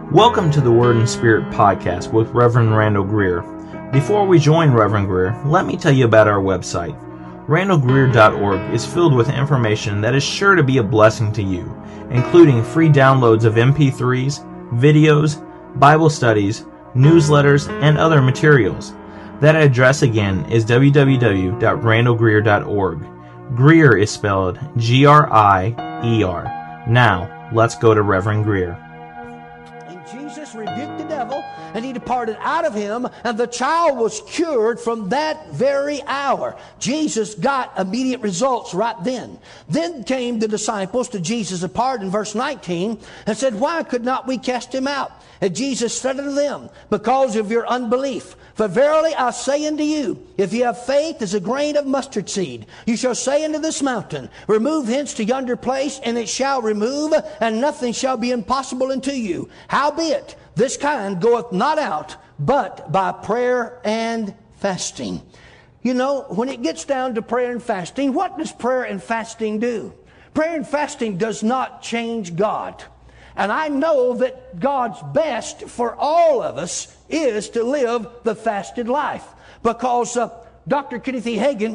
Welcome to the Word and Spirit podcast with Reverend Randall Greer. Before we join Reverend Greer, let me tell you about our website. RandallGreer.org is filled with information that is sure to be a blessing to you, including free downloads of MP3s, videos, Bible studies, newsletters, and other materials. That address again is www.randallgreer.org. Greer is spelled G-R-I-E-R. Now, let's go to Reverend Greer. Jesus rebuked the devil, and he departed out of him, and the child was cured from that very hour. Jesus got immediate results right then. Then came the disciples to Jesus apart in verse 19 and said, "Why could not we cast him out?" And Jesus said unto them, "Because of your unbelief. For verily I say unto you, if ye have faith as a grain of mustard seed, you shall say unto this mountain, Remove hence to yonder place, and it shall remove, and nothing shall be impossible unto you. Howbeit, this kind goeth not out, but by prayer and fasting." You know, when it gets down to prayer and fasting, what does prayer and fasting do? Prayer and fasting does not change God. And I know that God's best for all of us is to live the fasted life. Because Dr. Kenneth E. Hagin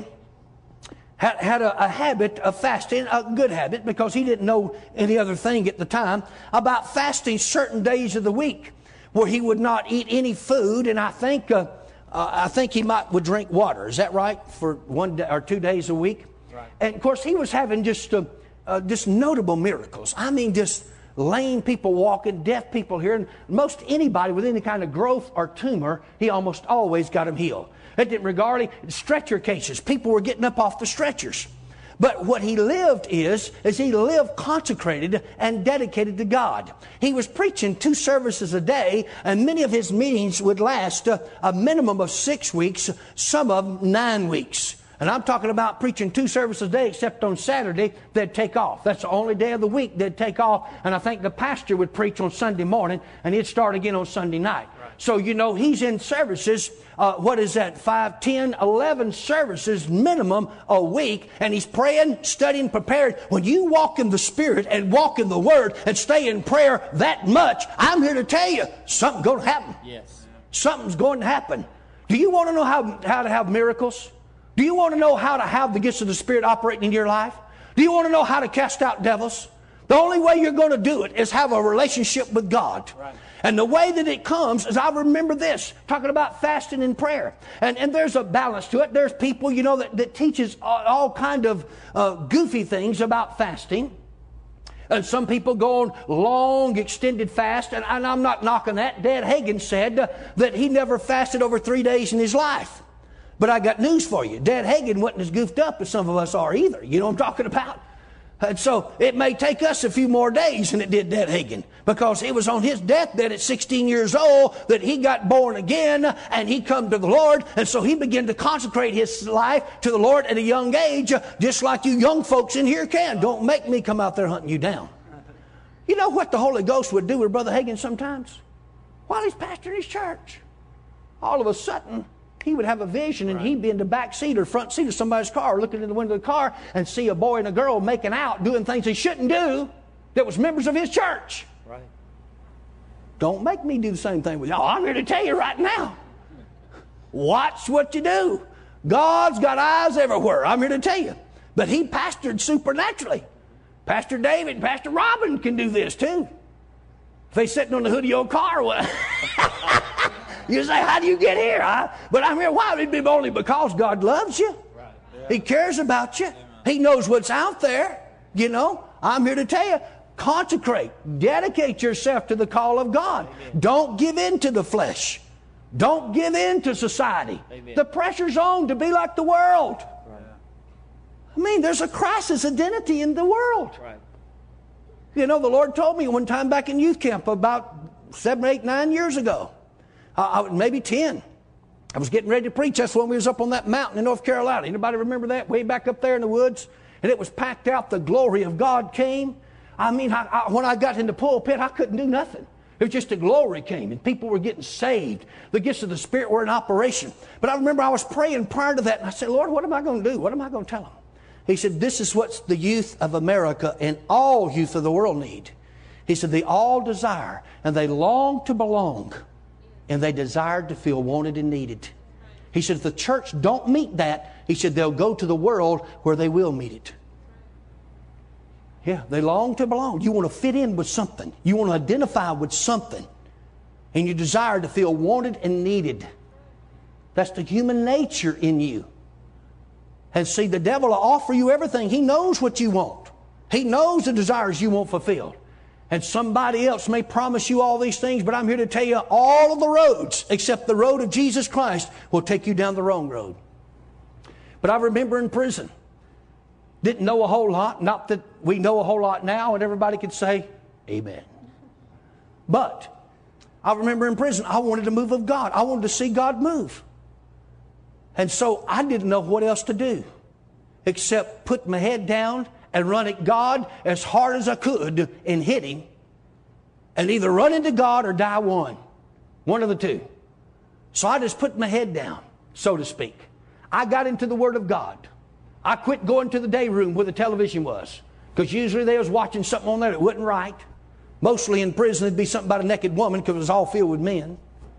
had a habit of fasting, a good habit, because he didn't know any other thing at the time, about fasting certain days of the week where he would not eat any food. And I think he would drink water. Is that right? For 1 day or 2 days a week? Right. And of course, he was having just notable miracles. I mean, just lame people walking, deaf people hearing. Most anybody with any kind of growth or tumor, he almost always got them healed. It didn't regard stretcher cases. People were getting up off the stretchers. But what he lived is he lived consecrated and dedicated to God. He was preaching 2 services a day, and many of his meetings would last a minimum of 6 weeks, some of them 9 weeks. And I'm talking about preaching 2 services a day, except on Saturday, they'd take off. That's the only day of the week they'd take off. And I think the pastor would preach on Sunday morning, and he'd start again on Sunday night. Right. So, you know, he's in services, 5, 10, 11 services minimum a week, and he's praying, studying, prepared. When you walk in the Spirit and walk in the Word and stay in prayer that much, I'm here to tell you, something's going to happen. Yes. Something's going to happen. Do you want to know how to have miracles? Do you want to know how to have the gifts of the Spirit operating in your life? Do you want to know how to cast out devils? The only way you're going to do it is have a relationship with God. Right. And the way that it comes is, I remember this, talking about fasting and prayer. And there's a balance to it. There's people, you know, that teaches all kind of goofy things about fasting. And some people go on long, extended fast. And I'm not knocking that. Dad Hagin said that he never fasted over 3 days in his life. But I got news for you. Dad Hagin wasn't as goofed up as some of us are either. You know what I'm talking about? And so it may take us a few more days than it did Dad Hagin, because it was on his deathbed at 16 years old that he got born again and he come to the Lord. And so he began to consecrate his life to the Lord at a young age, just like you young folks in here can. Don't make me come out there hunting you down. You know what the Holy Ghost would do with Brother Hagin sometimes? While he's pastoring his church, all of a sudden, he would have a vision, and he'd be in the back seat or front seat of somebody's car, looking in the window of the car, and see a boy and a girl making out, doing things they shouldn't do, that was members of his church. Right. Don't make me do the same thing with you. Oh, I'm here to tell you right now. Watch what you do. God's got eyes everywhere. I'm here to tell you. But he pastored supernaturally. Pastor David and Pastor Robin can do this too. If they sitting on the hood of your car, well, you say, how do you get here? But I'm here. Why? It'd be only because God loves you. Right. Yeah. He cares about you. Amen. He knows what's out there. You know, I'm here to tell you, consecrate, dedicate yourself to the call of God. Amen. Don't give in to the flesh. Don't give in to society. Amen. The pressure's on to be like the world. Right. I mean, there's a crisis identity in the world. Right. You know, the Lord told me one time back in youth camp about 7, 8, 9 years ago. Maybe 10. I was getting ready to preach. That's when we was up on that mountain in North Carolina. Anybody remember that? Way back up there in the woods. And it was packed out. The glory of God came. I mean, when I got in the pulpit, I couldn't do nothing. It was just the glory came, and people were getting saved. The gifts of the Spirit were in operation. But I remember I was praying prior to that, and I said, Lord, what am I going to do? What am I going to tell them? He said, this is what the youth of America and all youth of the world need. He said, they all desire and they long to belong, and they desire to feel wanted and needed. He said, if the church don't meet that, he said, they'll go to the world where they will meet it. Yeah, they long to belong. You want to fit in with something. You want to identify with something. And you desire to feel wanted and needed. That's the human nature in you. And see, the devil will offer you everything. He knows what you want. He knows the desires you want fulfilled. And somebody else may promise you all these things, but I'm here to tell you all of the roads, except the road of Jesus Christ, will take you down the wrong road. But I remember in prison, didn't know a whole lot. Not that we know a whole lot now and everybody could say, amen. But I remember in prison, I wanted a move of God. I wanted to see God move. And so I didn't know what else to do except put my head down and run at God as hard as I could and hit Him, and either run into God or die one of the two. So I just put my head down, so to speak. I got into the Word of God. I quit going to the day room where the television was, because usually they was watching something on there that wasn't right. Mostly in prison it'd be something about a naked woman, because it was all filled with men.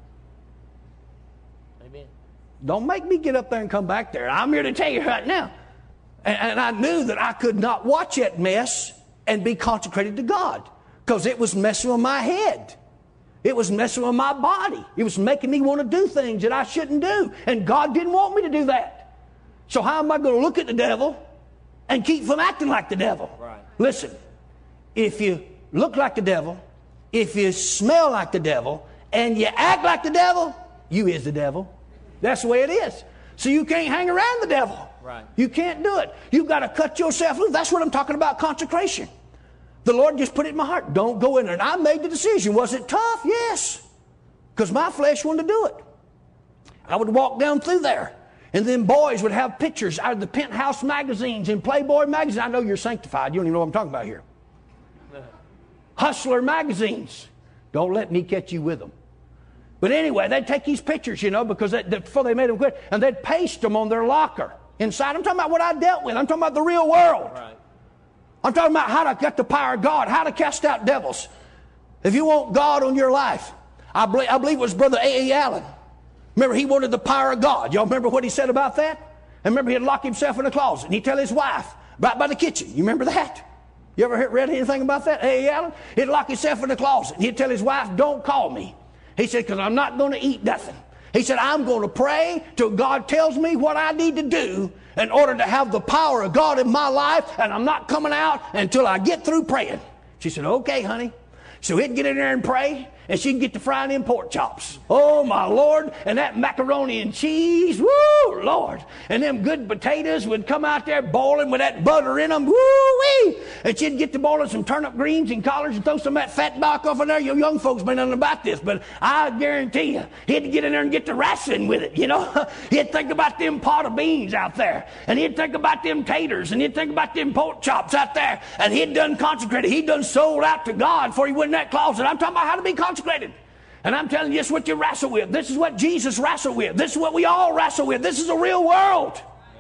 Amen. Don't make me get up there and come back there. I'm here to tell you right now. And I knew that I could not watch that mess and be consecrated to God, because it was messing with my head. It was messing with my body. It was making me want to do things that I shouldn't do. And God didn't want me to do that. So how am I going to look at the devil and keep from acting like the devil? Right. Listen, if you look like the devil, if you smell like the devil, and you act like the devil, you is the devil. That's the way it is. So you can't hang around the devil. Right. You can't do it. You've got to cut yourself loose. That's what I'm talking about, consecration. The Lord just put it in my heart. Don't go in there. And I made the decision. Was it tough? Yes. Because my flesh wanted to do it. I would walk down through there, and then boys would have pictures out of the Penthouse magazines and Playboy magazine. I know you're sanctified. You don't even know what I'm talking about here. Hustler magazines. Don't let me catch you with them. But anyway, they'd take these pictures, because before they made them quit, and they'd paste them on their locker inside. I'm talking about what I dealt with. I'm talking about the real world. Right. I'm talking about how to get the power of God, how to cast out devils. If you want God on your life, I believe it was Brother A.A. Allen. Remember, he wanted the power of God. Y'all remember what he said about that? And remember, he'd lock himself in a closet, and he'd tell his wife, right by the kitchen. You remember that? You ever read anything about that, A.A. Allen? He'd lock himself in the closet, and he'd tell his wife, don't call me. He said, because I'm not going to eat nothing. He said, I'm going to pray till God tells me what I need to do in order to have the power of God in my life, and I'm not coming out until I get through praying. She said, okay, honey. So he'd get in there and pray, and she'd get to frying them pork chops. Oh, my Lord. And that macaroni and cheese. Woo, Lord. And them good potatoes would come out there boiling with that butter in them. Woo-wee. And she'd get to boiling some turnip greens and collards and throw some of that fat back off in there. You young folks may know nothing about this, but I guarantee you, he'd get in there and get to wrestling with it, He'd think about them pot of beans out there. And he'd think about them taters. And he'd think about them pork chops out there. And he'd done consecrated. He'd done sold out to God before he went in that closet. I'm talking about how to be consecrated. And I'm telling you, this is what you wrestle with. This is what Jesus wrestled with. This is what we all wrestle with. This is a real world.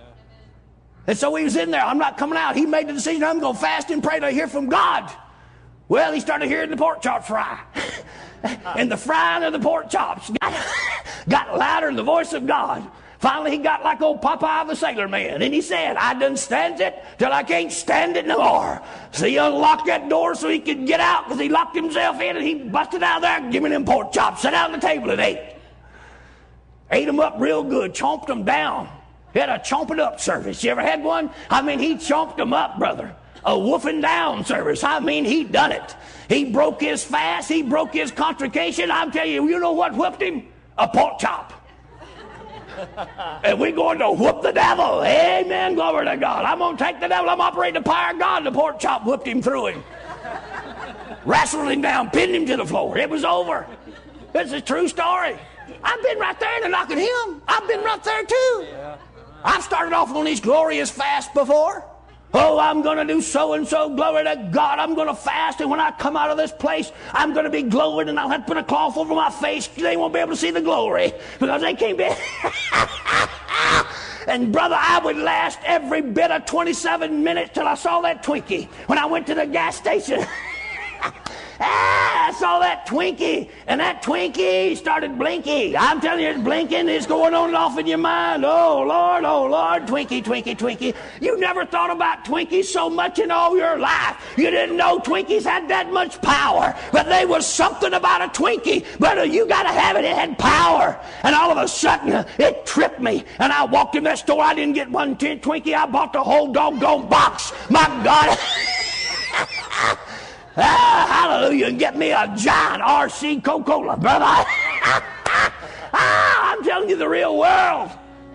And so he was in there. I'm not coming out. He made the decision, I'm going to fast and pray to hear from God. Well, he started hearing the pork chop fry. And the frying of the pork chops got louder than the voice of God. Finally, he got like old Popeye the Sailor Man. And he said, I done stands it till I can't stand it no more. So he unlocked that door so he could get out, because he locked himself in, and he busted out there and gave me them pork chops. Sat down at the table and ate. Ate them up real good. Chomped them down. He had a chomp it up service. You ever had one? I mean, he chomped them up, brother. A woofing down service. I mean, he done it. He broke his fast. He broke his consecration. I'm telling you, you know what whipped him? A pork chop. And we're going to whoop the devil. Amen. Glory to God. I'm going to take the devil. I'm operating the power of God. The pork chop whipped him through him. Wrestled him down, pinned him to the floor. It was over. It's a true story. I've been right there in the knock at him. I've been right there too. I've started off on these glorious fasts before. Oh, I'm going to do so-and-so, glory to God. I'm going to fast, and when I come out of this place, I'm going to be glowing, and I'll have to put a cloth over my face. They won't be able to see the glory, because they can't be. And brother, I would last every bit of 27 minutes till I saw that Twinkie when I went to the gas station. saw that Twinkie, and that Twinkie started blinking. I'm telling you, it's blinking. It's going on and off in your mind. Oh, Lord, Twinkie, Twinkie, Twinkie. You never thought about Twinkies so much in all your life. You didn't know Twinkies had that much power. But there was something about a Twinkie. But you got to have it. It had power. And all of a sudden, it tripped me. And I walked in that store. I didn't get one Twinkie. I bought the whole doggone box. My God. Hallelujah. Get me a giant RC Coca-Cola, brother. I'm telling you the real world.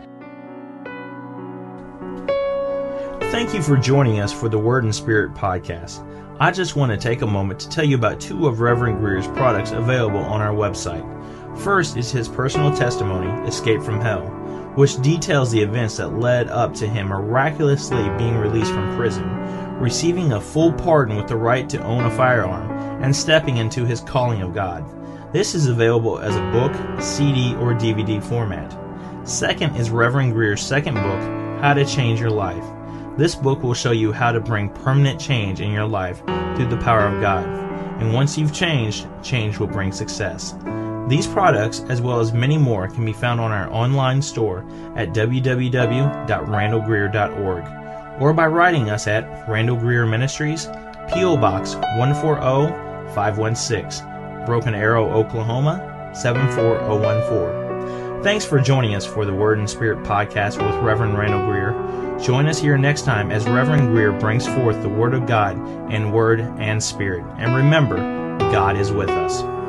Thank you for joining us for the Word and Spirit podcast. I just want to take a moment to tell you about two of Reverend Greer's products available on our website. First is his personal testimony, Escape from Hell, which details the events that led up to him miraculously being released from prison, receiving a full pardon with the right to own a firearm, and stepping into his calling of God. This is available as a book, CD, or DVD format. Second is Reverend Greer's second book, How to Change Your Life. This book will show you how to bring permanent change in your life through the power of God. And once you've changed, change will bring success. These products, as well as many more, can be found on our online store at www.randallgreer.org or by writing us at Randall Greer Ministries, P.O. Box 140516, Broken Arrow, Oklahoma 74014. Thanks for joining us for the Word and Spirit podcast with Reverend Randall Greer. Join us here next time as Reverend Greer brings forth the Word of God in Word and Spirit. And remember, God is with us.